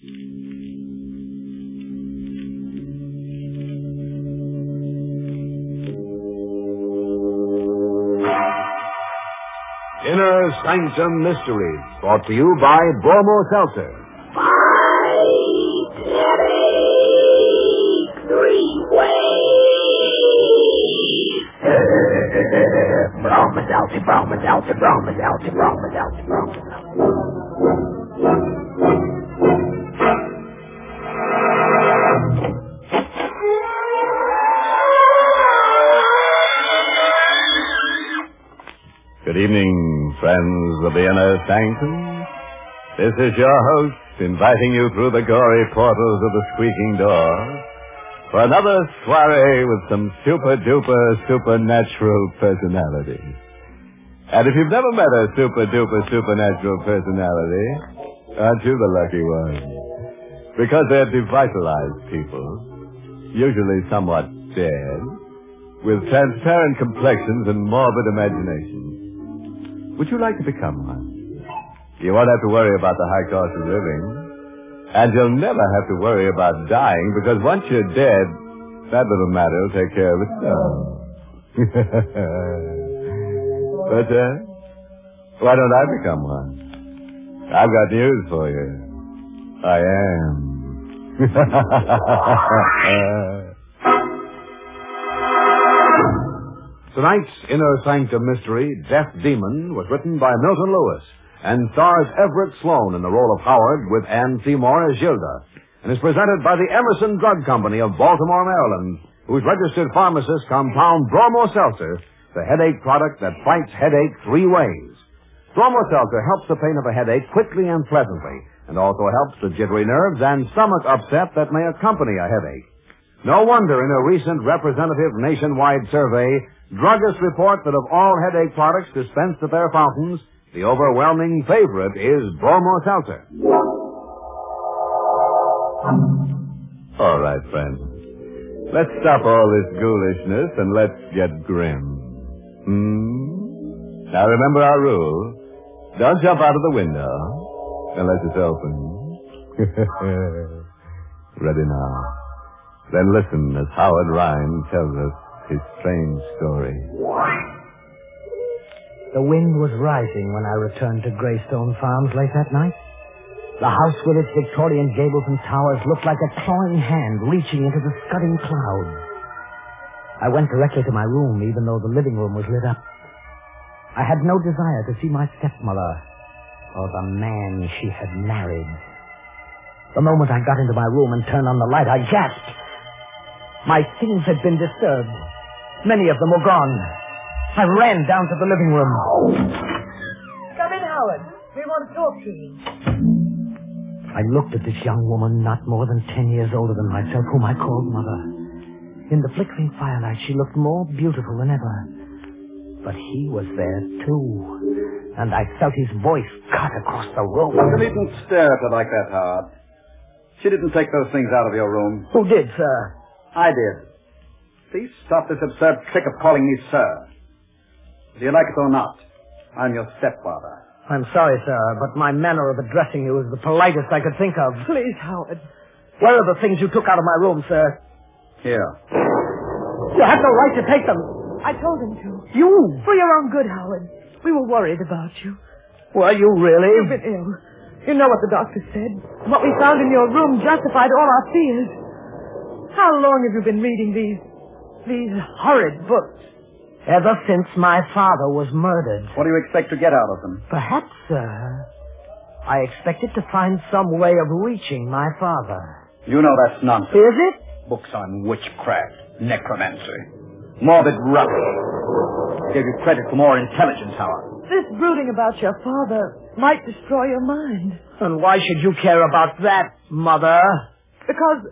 Inner Sanctum Mysteries, brought to you by Bromo Seltzer. Good evening, friends of the Inner Sanctum. This is your host, inviting you through the gory portals of the squeaking door for another soiree with some super-duper supernatural personalities. And if you've never met a super-duper supernatural personality, aren't you the lucky one? Because they're devitalized people, usually somewhat dead, with transparent complexions and morbid imaginations. Would you like to become one? You won't have to worry about the high cost of living. And you'll never have to worry about dying, because once you're dead, that little matter will take care of itself. But, why don't I become one? I've got news for you. I am. Tonight's Inner Sanctum mystery, Death Demon, was written by Milton Lewis and stars Everett Sloane in the role of Howard with Ann Seymour as Gilda, and is presented by the Emerson Drug Company of Baltimore, Maryland, whose registered pharmacists compound Bromo Seltzer, the headache product that fights headache 3 ways. Bromo Seltzer helps the pain of a headache quickly and pleasantly, and also helps the jittery nerves and stomach upset that may accompany a headache. No wonder in a recent representative nationwide survey, druggists report that of all headache products dispensed at their fountains, the overwhelming favorite is Bromo Seltzer. All right, friends. Let's stop all this ghoulishness and let's get grim. Now remember our rule. Don't jump out of the window unless it's open. Ready now. Then listen as Howard Rhine tells us his strange story. The wind was rising when I returned to Greystone Farms late that night. The house with its Victorian gables and towers looked like a clawing hand reaching into the scudding clouds. I went directly to my room, even though the living room was lit up. I had no desire to see my stepmother or the man she had married. The moment I got into my room and turned on the light, I gasped. My things had been disturbed. Many of them were gone. I ran down to the living room. Come in, Howard. We want to talk to you. I looked at this young woman, not more than 10 years older than myself, whom I called Mother. In the flickering firelight, she looked more beautiful than ever. But he was there, too. And I felt his voice cut across the room. You needn't stare at her like that, Howard. She didn't take those things out of your room. Who did, sir? I did. Please stop this absurd trick of calling me sir. Do you like it or not? I'm your stepfather. I'm sorry, sir, but my manner of addressing you is the politest I could think of. Please, Howard. Where are the things you took out of my room, sir? Here. You had no right to take them. I told him to. You? For your own good, Howard. We were worried about you. Were you really? You've been ill. You know what the doctor said. What we found in your room justified all our fears. How long have you been reading these horrid books? Ever since my father was murdered. What do you expect to get out of them? Perhaps, sir, I expected to find some way of reaching my father. You know that's nonsense. Is it? Books on witchcraft, necromancy, morbid rubbish. I gave you credit for more intelligence, Howard. This brooding about your father might destroy your mind. And why should you care about that, Mother? Because,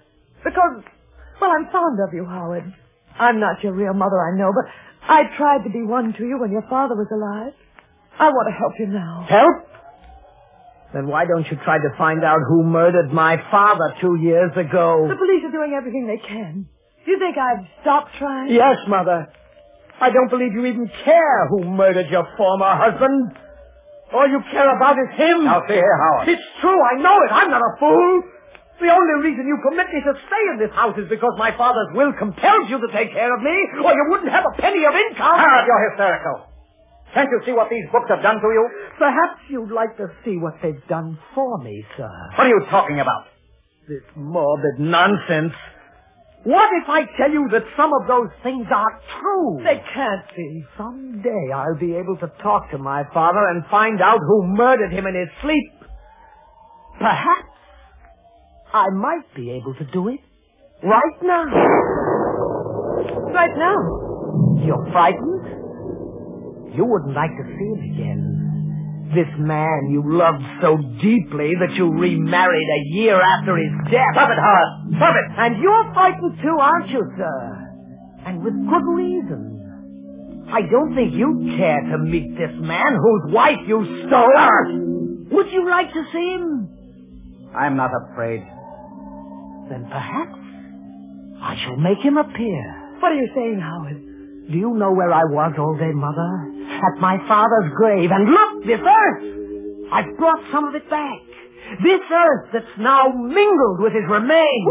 well, I'm fond of you, Howard. I'm not your real mother, I know, but I tried to be one to you when your father was alive. I want to help you now. Help? Then why don't you try to find out who murdered my father 2 years ago? The police are doing everything they can. Do you think I've stopped trying? Yes, Mother. I don't believe you even care who murdered your former husband. All you care about is him. Now, see here, Howard. It's true, I know it. I'm not a fool. The only reason you commit me to stay in this house is because my father's will compels you to take care of me, or you wouldn't have a penny of income. Howard, you're hysterical. Can't you see what these books have done to you? Perhaps you'd like to see what they've done for me, sir. What are you talking about? This morbid nonsense. What if I tell you that some of those things are true? They can't be. Someday I'll be able to talk to my father and find out who murdered him in his sleep. Perhaps I might be able to do it right now. Right now? You're frightened? You wouldn't like to see him again. This man you loved so deeply that you remarried a year after his death. Stop it, Howard. Stop it. And you're frightened too, aren't you, sir? And with good reason. I don't think you'd care to meet this man whose wife you stole. Would you like to see him? I'm not afraid. Then perhaps I shall make him appear. What are you saying, Howard? Do you know where I was all day, Mother? At my father's grave. And look, this earth! I've brought some of it back. This earth that's now mingled with his remains.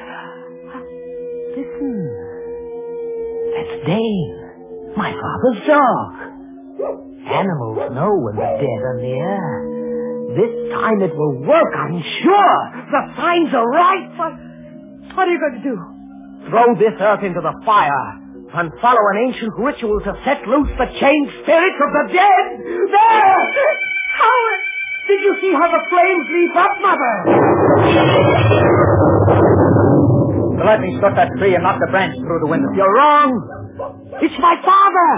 Listen. That's Dane, my father's dog. Animals know when the dead are near. This time it will work, I'm sure. The signs are right. What are you going to do? Throw this earth into the fire and follow an ancient ritual to set loose the chained spirits of the dead. There! Howard! Did you see how the flames leap up, Mother? The lightning struck that tree and knocked a branch through the window. You're wrong. It's my father!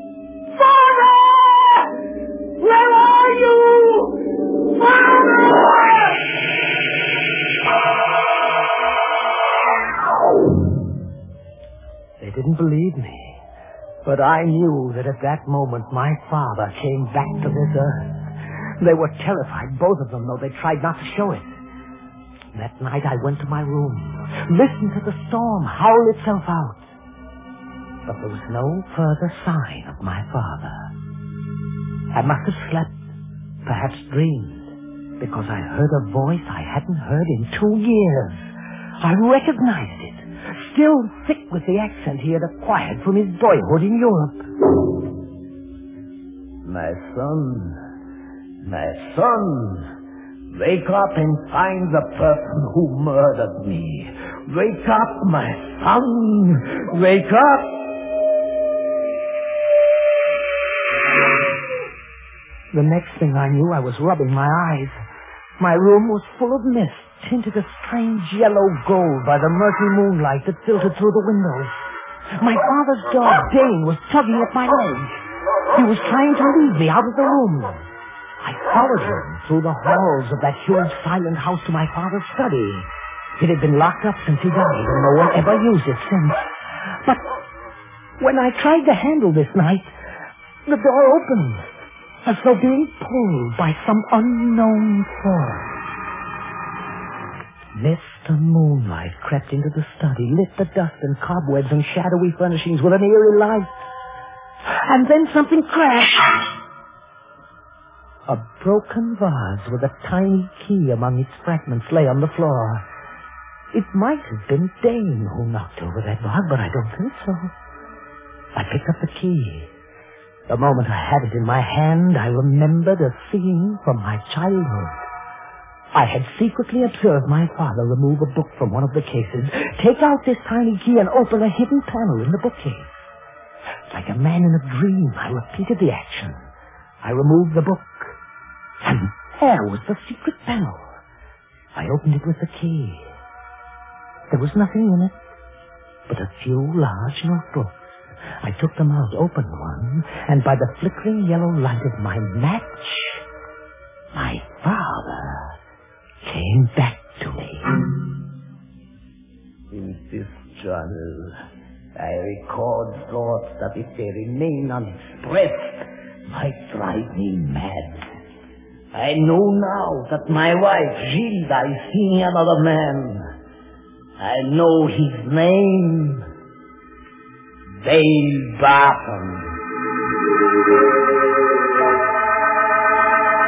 Father! Where are you? Father! They didn't believe me. But I knew that at that moment my father came back to this earth. They were terrified, both of them, though they tried not to show it. That night I went to my room, listened to the storm howl itself out. But there was no further sign of my father. I must have slept, perhaps dreamed, because I heard a voice I hadn't heard in 2 years. I recognized it. Still thick with the accent he had acquired from his boyhood in Europe. My son, wake up and find the person who murdered me. Wake up, my son, wake up. The next thing I knew, I was rubbing my eyes. My room was full of mist, tinted a strange yellow gold by the murky moonlight that filtered through the windows. My father's dog, Dane, was tugging at my leg. He was trying to lead me out of the room. I followed him through the halls of that huge silent house to my father's study. It had been locked up since he died, and no one ever used it since. But when I tried to handle this night, the door opened, as though being pulled by some unknown force. Mist and moonlight crept into the study, lit the dust and cobwebs and shadowy furnishings with an eerie light. And then something crashed. A broken vase with a tiny key among its fragments lay on the floor. It might have been Dane who knocked over that vase, but I don't think so. I picked up the key. The moment I had it in my hand, I remembered a scene from my childhood. I had secretly observed my father remove a book from one of the cases, take out this tiny key, and open a hidden panel in the bookcase. Like a man in a dream, I repeated the action. I removed the book, and there was the secret panel. I opened it with the key. There was nothing in it but a few large notebooks. I took them out, opened one, and by the flickering yellow light of my match, my father came back to me. In this journal, I record thoughts that, if they remain unexpressed, might drive me mad. I know now that my wife, Gilda, is seeing another man. I know his name. Dale Barton.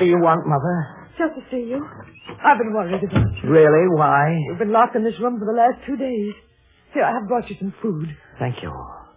do you want, Mother? Just to see you. I've been worried about you. Really? Why? You've been locked in this room for the last 2 days. Here, I have brought you some food. Thank you.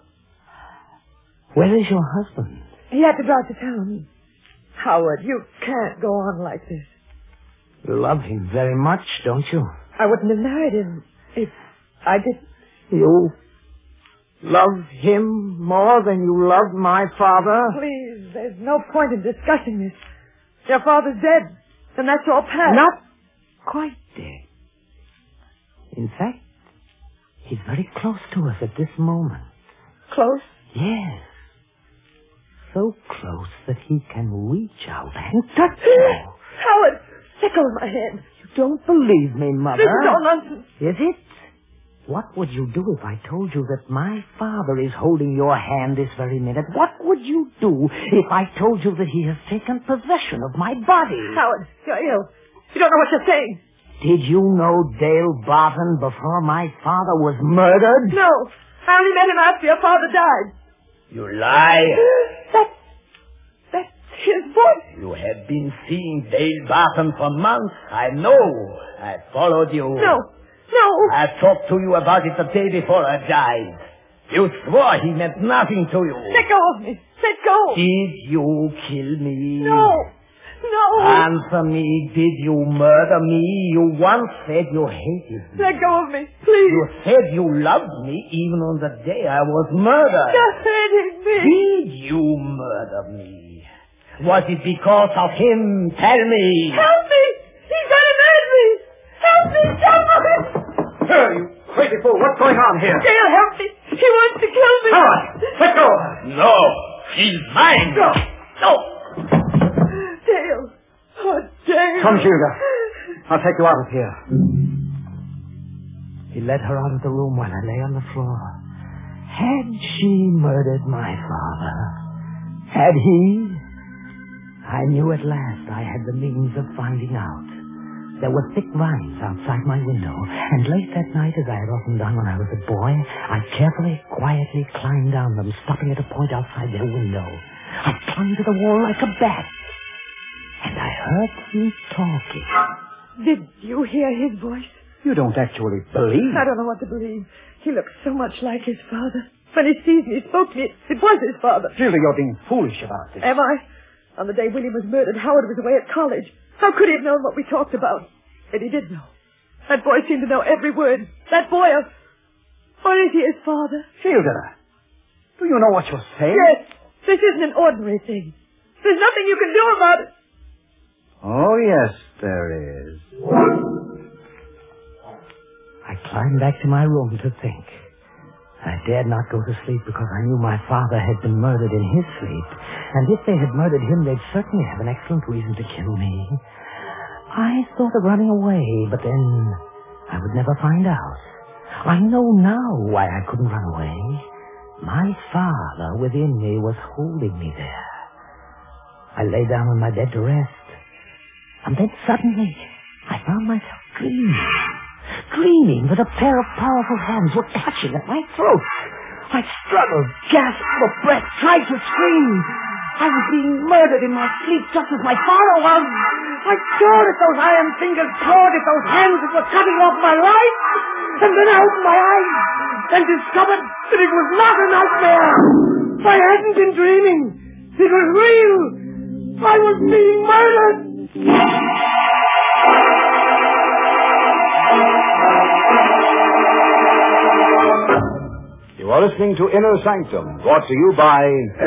Where is your husband? He had to drive to town. Howard, you can't go on like this. You love him very much, don't you? I wouldn't have married him if I didn't. You love him more than you loved my father? Please, there's no point in discussing this. Your father's dead, and that's all past. Not quite dead. In fact, he's very close to us at this moment. Close? Yes. So close that he can reach out and touch you. Howard, let go of my hand. You don't believe me, Mother. This is all nonsense. Is it? What would you do if I told you that my father is holding your hand this very minute? What would you do if I told you that he has taken possession of my body? Howard, you're ill. You don't know what you're saying. Did you know Dale Barton before my father was murdered? No. I only met him after your father died. You lie. That's his voice. You have been seeing Dale Barton for months. I know. I followed you. No. I talked to you about it the day before I died. You swore he meant nothing to you. Let go of me. Let go. Did you kill me? No. Answer me. Did you murder me? You once said you hated me. Let go of me, please. You said you loved me even on the day I was murdered. You're hurting me. Did you murder me? Was it because of him? Tell me. Help me. He's going to murder me. Help me, someone. Hey, you crazy fool. What's going on here? Dale, help me. He wants to kill me. Howard, let go of her. No. She's mine. No. Dale. Oh, Dale. Come, Gilda. I'll take you out of here. He led her out of the room while I lay on the floor. Had she murdered my father? Had he? I knew at last I had the means of finding out. There were thick vines outside my window, and late that night, as I had often done when I was a boy, I carefully, quietly climbed down them, stopping at a point outside their window. I clung to the wall like a bat, and I heard him talking. Did you hear his voice? You don't actually believe. I don't know what to believe. He looks so much like his father. When he sees me, he spoke to me. It was his father. Gilda, you're being foolish about this. Am I? On the day William was murdered, Howard was away at college. How could he have known what we talked about? And he did know. That boy seemed to know every word. That boy, or is he his father? Gilda, do you know what you're saying? Yes. This isn't an ordinary thing. There's nothing you can do about it. Oh, yes, there is. I climbed back to my room to think. I dared not go to sleep because I knew my father had been murdered in his sleep. And if they had murdered him, they'd certainly have an excellent reason to kill me. I thought of running away, but then I would never find out. I know now why I couldn't run away. My father within me was holding me there. I lay down on my bed to rest. And then suddenly I found myself dreaming that a pair of powerful hands were clutching at my throat. I struggled, gasped for breath, tried to scream. I was being murdered in my sleep just as my father was. I saw that those iron fingers clawed at those hands that were cutting off my life. And then I opened my eyes and discovered that it was not a nightmare. I hadn't been dreaming. It was real. I was being murdered. You are listening to Inner Sanctum, brought to you by...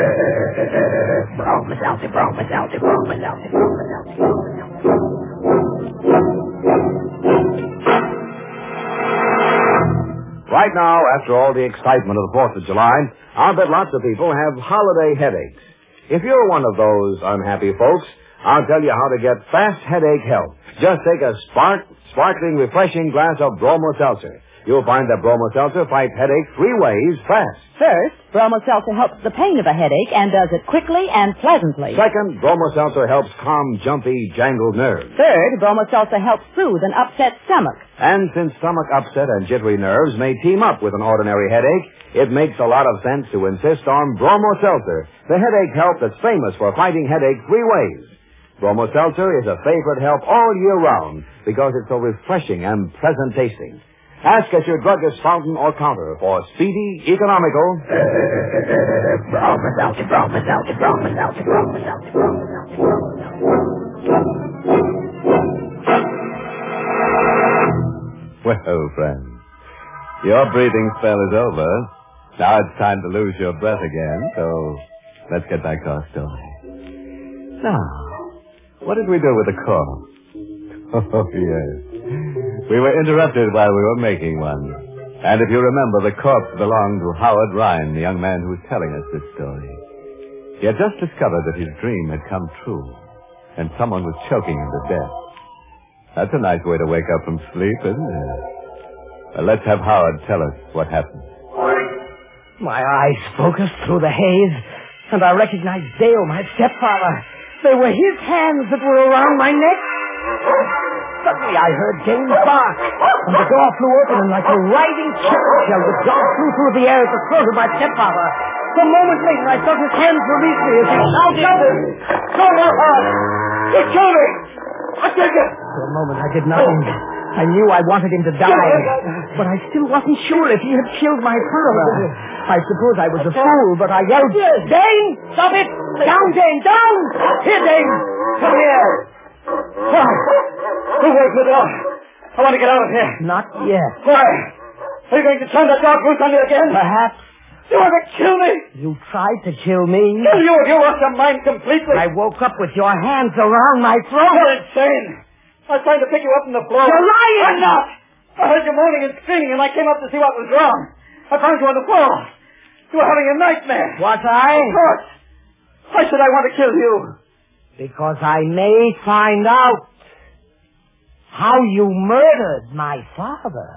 Right now, after all the excitement of the 4th of July, I'll bet lots of people have holiday headaches. If you're one of those unhappy folks, I'll tell you how to get fast headache help. Just take a sparkling, refreshing glass of Bromo Seltzer. You'll find that Bromo Seltzer fights headache 3 ways fast. First, Bromo Seltzer helps the pain of a headache and does it quickly and pleasantly. Second, Bromo Seltzer helps calm jumpy, jangled nerves. Third, Bromo Seltzer helps soothe an upset stomach. And since stomach upset and jittery nerves may team up with an ordinary headache, it makes a lot of sense to insist on Bromo Seltzer, the headache help that's famous for fighting headache 3 ways. Bromo Seltzer is a favorite help all year round because it's so refreshing and pleasant tasting. Ask at your druggist's fountain or counter for speedy, economical... Bromo Seltzer, Bromo Seltzer, Bromo Seltzer, Bromo Seltzer, Bromo Seltzer. Well, friends, your breathing spell is over. Now it's time to lose your breath again, so let's get back to our story. Now, what did we do with the corpse? Oh, yes. We were interrupted while we were making one. And if you remember, the corpse belonged to Howard Ryan, the young man who was telling us this story. He had just discovered that his dream had come true, and someone was choking him to death. That's a nice way to wake up from sleep, isn't it? Well, let's have Howard tell us what happened. My eyes focused through the haze, and I recognized Dale, my stepfather. They were his hands that were around my neck. Suddenly I heard Dane's bark, and the door flew open, and like a riding chicken shell, the dog flew through the air at the throat of my stepfather. A moment later, I felt his hands release me as he shouted, "Don't let her! He killed me! I take it!" For a moment, I did nothing. I knew I wanted him to die, but I still wasn't sure if he had killed my father. I suppose I was a fool, but I yelled, "Dane, stop it! Down, Dane, down! Here, Dane! Come here!" Who opened the door? I want to get out of here. Not yet. Why? Are you going to turn that dog loose on me again? Perhaps. You want to kill me? You tried to kill me. Kill you if you lost your mind completely. I woke up with your hands around my throat. You're insane. I was trying to pick you up from the floor. You're lying! I'm not. I heard you moaning and screaming, and I came up to see what was wrong. I found you on the floor. You were having a nightmare. Was I? Of course. Why should I want to kill you? Because I may find out how you murdered my father.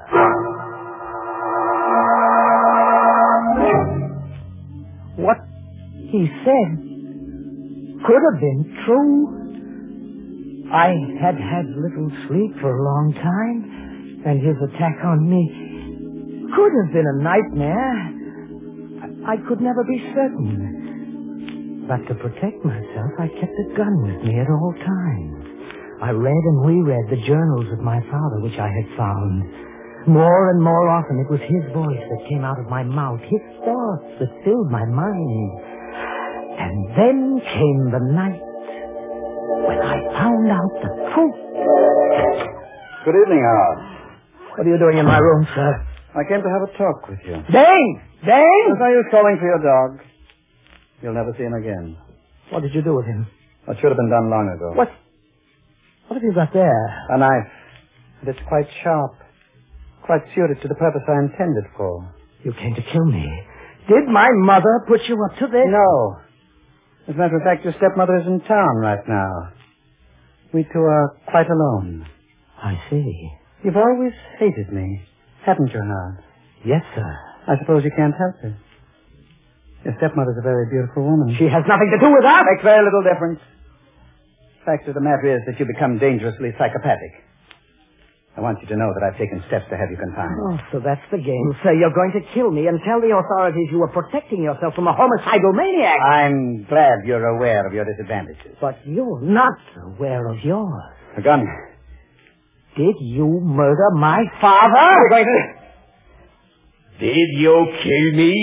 What he said could have been true. I had had little sleep for a long time, and his attack on me could have been a nightmare. I could never be certain. But to protect myself, I kept a gun with me at all times. I read and reread the journals of my father, which I had found. More and more often, it was his voice that came out of my mouth, his thoughts that filled my mind. And then came the night when I found out the truth. Good evening, Howard. What are you doing in my room, sir? I came to have a talk with you. Dane! Dane! As I was calling for your dog. You'll never see him again. What did you do with him? That should have been done long ago. What have you got there? A knife. And it's quite sharp. Quite suited to the purpose I intended for. You came to kill me. Did my mother put you up to this? No. As a matter of fact, your stepmother is in town right now. We two are quite alone. I see. You've always hated me, haven't you, Howard? Yes, sir. I suppose you can't help it. Your stepmother's a very beautiful woman. She has nothing to do with that. Makes very little difference. The fact of the matter is that you become dangerously psychopathic. I want you to know that I've taken steps to have you confined. Oh, so that's the game. So you're going to kill me and tell the authorities you were protecting yourself from a homicidal maniac. I'm glad you're aware of your disadvantages. But you're not aware of yours. A gun. Did you murder my father? You're going to... Did you kill me?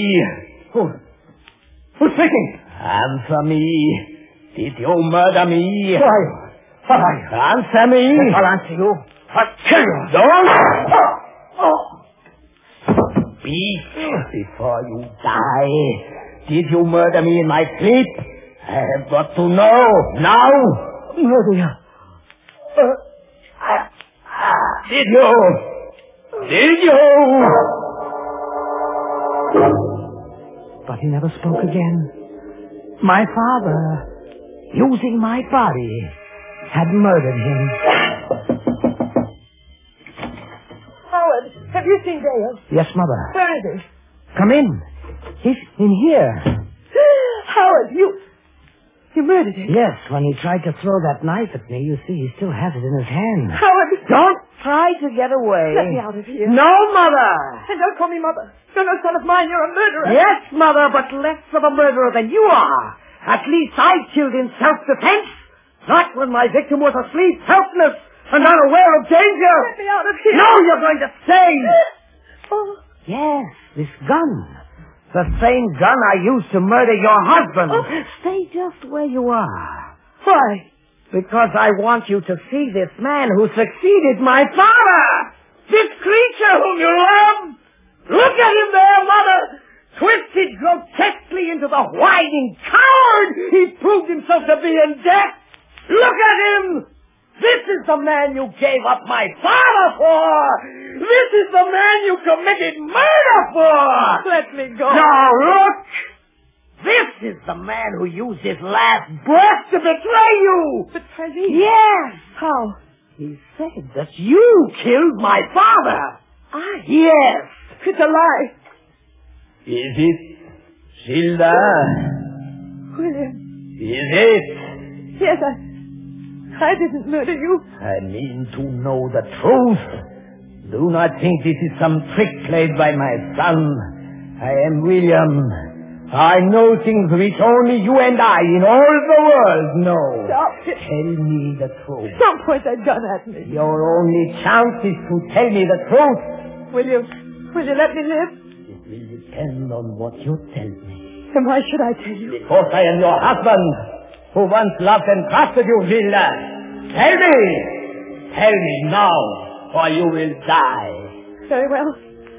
Who's speaking? Answer me. Did you murder me? Why? Answer me. I'll answer you. I'll kill you. Don't. Speak before you die. Did you murder me in my sleep? I have got to know. Now. Murder you. Did you? Did you? But he never spoke again. My father, using my body, had murdered him. Howard, have you seen Dale? Yes, Mother. Where is he? Come in. He's in here. Howard, you murdered him. Yes, when he tried to throw that knife at me, you see, he still has it in his hand. Howard! Don't try to get away. Let me out of here. No, Mother! And don't call me Mother. You're no son of mine. You're a murderer. Yes, Mother, but less of a murderer than you are. At least I killed in self-defense. Not when my victim was asleep, helpless, and unaware of danger. Get me out of here. No, you're going to stay. Oh, Yes, this gun. The same gun I used to murder your husband. Oh. Stay just where you are. why? Because I want you to see this man who succeeded my father. This creature whom you love. Look at him there, Mother. Twisted grotesquely into the whining coward he proved himself to be in death. Look at him. This is the man you gave up my father for. This is the man you committed murder for. Let me go. Now look. This is the man who used his last breath to betray you. Betray me? Yes. How? He said that you killed my father. I? Yes. It's a lie. Is it, Gilda? William. Is it? Yes, I didn't murder you. I mean to know the truth. Do not think this is some trick played by my son. I am William. I know things which only you and I in all the world know. Stop it. Tell me the truth. Don't point that gun at me. Your only chance is to tell me the truth. Will you let me live? It will depend on what you tell me. Then why should I tell you? Because I am your husband, who once loved and trusted you, Gilda. Tell me! Tell me now, or you will die. Very well.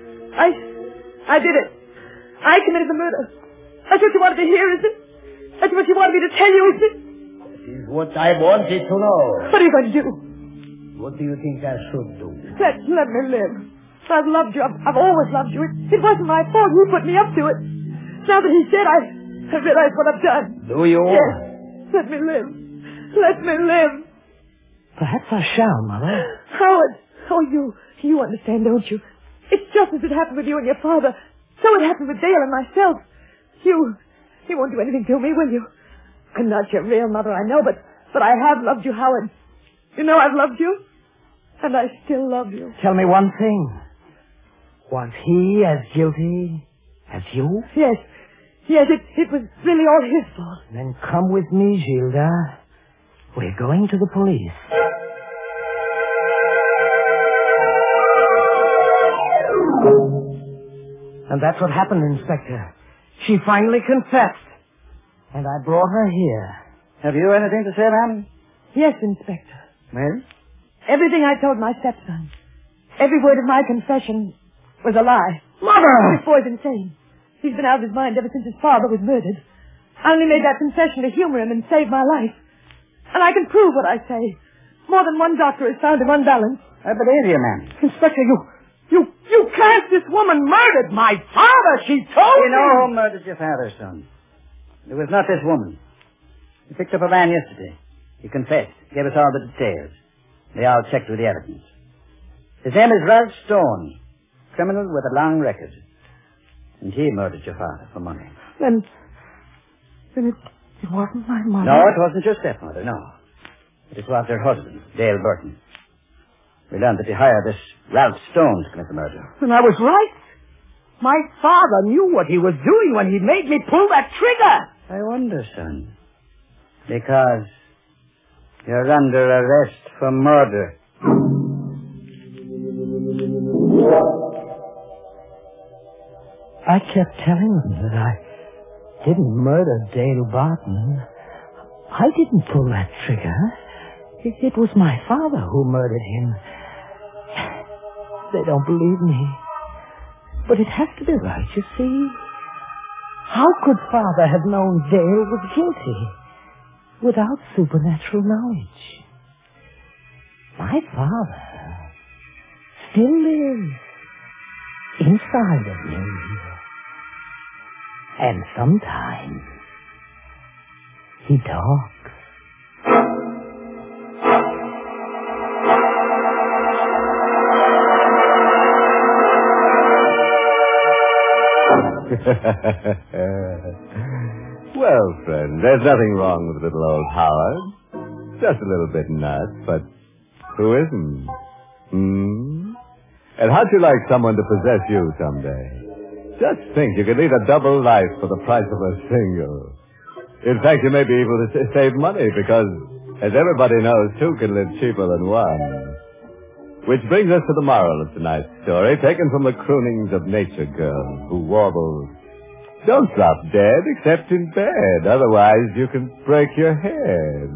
I did it. I committed the murder. That's what you wanted to hear, is it? That's what you wanted me to tell you, is it? That is what I wanted to know. What are you going to do? What do you think I should do? Let me live. I've loved you. I've always loved you. It wasn't my fault. You put me up to it. Now that he's dead, I realize what I've done. Do you? Yes. Let me live. Let me live. Perhaps I shall, Mother. Howard. Oh, you understand, don't you? It's just as it happened with you and your father. So it happened with Dale and myself. You won't do anything to me, will you? I'm not your real mother, I know, but I have loved you, Howard. You know I've loved you, and I still love you. Tell me one thing. Was he as guilty as you? Yes, it was really all his fault. Then come with me, Gilda. We're going to the police. And that's what happened, Inspector. She finally confessed. And I brought her here. Have you anything to say, ma'am? Yes, Inspector. Well? Everything I told my stepson. Every word of my confession was a lie. Mother! This boy's insane. He's been out of his mind ever since his father was murdered. I only made that confession to humor him and save my life. And I can prove what I say. More than one doctor has found him unbalanced. I believe you, ma'am. Inspector, you can't. This woman murdered my father. She told You me. know who murdered your father, son. It was not this woman. We picked up a man yesterday. He confessed. Gave us all the details. They all checked with the evidence. His name is Ralph Stone. Criminal with a long record. And he murdered your father for money. Then it wasn't my mother. No, it wasn't your stepmother, no. It was her husband, Dale Burton. We learned that he hired this Ralph Stone to commit the murder. And I was right. My father knew what he was doing when he made me pull that trigger. I wonder, son. Because you're under arrest for murder. I kept telling them that I didn't murder Dale Barton. I didn't pull that trigger. It was my father who murdered him. They don't believe me. But it has to be right, you see. How could father have known Dale was guilty without supernatural knowledge? My father still lives inside of me. And sometimes he talks. Well, friend, there's nothing wrong with little old Howard. Just a little bit nuts, but who isn't? And how'd you like someone to possess you someday? Just think, you could lead a double life for the price of a single. In fact, you may be able to save money because As everybody knows, two can live cheaper than one. Which brings us to the moral of tonight's story, taken from the croonings of Nature Girl, who warbles, "Don't drop dead except in bed, otherwise you can break your head."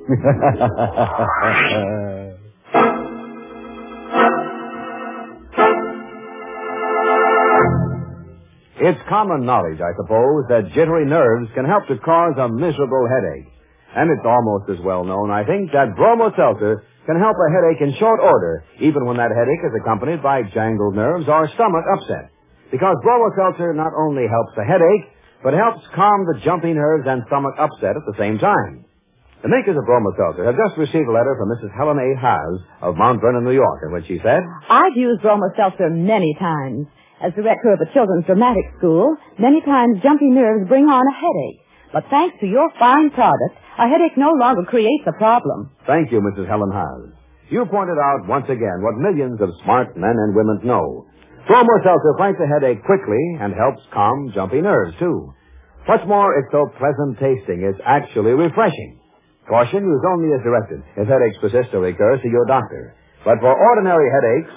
It's common knowledge, I suppose, that jittery nerves can help to cause a miserable headache. And it's almost as well known, I think, that Bromo Seltzer can help a headache in short order, even when that headache is accompanied by jangled nerves or stomach upset. Because Bromo Seltzer not only helps the headache, but helps calm the jumpy nerves and stomach upset at the same time. The makers of Bromo Seltzer have just received a letter from Mrs. Helen A. Haas of Mount Vernon, New York, in which she said, I've used Bromo Seltzer many times. As director of a children's dramatic school, many times jumpy nerves bring on a headache. But thanks to your fine product, a headache no longer creates a problem. Thank you, Mrs. Helen Haas. You pointed out once again what millions of smart men and women know. Bromo Seltzer fights a headache quickly and helps calm jumpy nerves, too. What's more, it's so pleasant tasting, it's actually refreshing. Caution, use only as directed. If headaches persist or recur, see your doctor. But for ordinary headaches...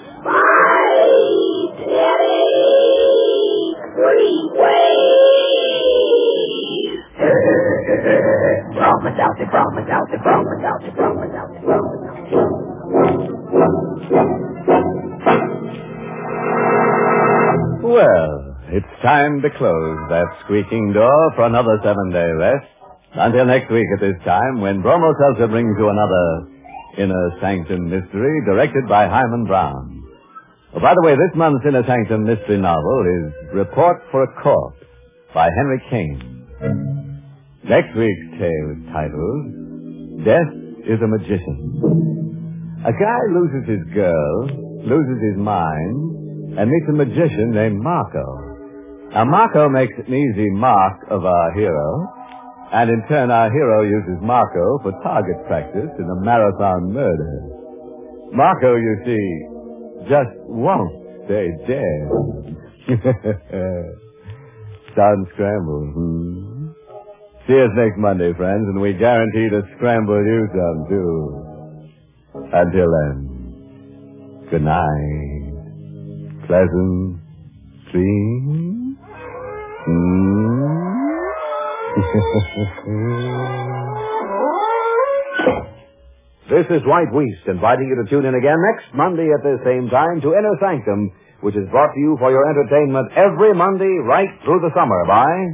Well, it's time to close that squeaking door for another 7-day rest. Until next week at this time, when Bromo Seltzer brings you another Inner Sanctum Mystery, directed by Hyman Brown. Oh, by the way, this month's Inner Sanctum Mystery novel is Report for a Corpse by Henry Kane. Next week's tale is titled Death is a Magician. A guy loses his girl, loses his mind, and meets a magician named Marco. Now, Marco makes an easy mark of our hero, and in turn our hero uses Marco for target practice in a marathon murder. Marco, you see, just won't stay dead. Sound scrambled, See us next Monday, friends, and we guarantee to scramble you some, too. Until then, good night. Pleasant dreams. This is Dwight Weiss inviting you to tune in again next Monday at the same time to Inner Sanctum, which is brought to you for your entertainment every Monday right through the summer by...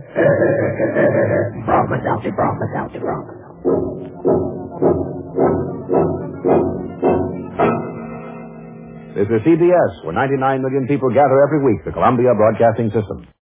This is CBS, where 99 million people gather every week, the Columbia Broadcasting System.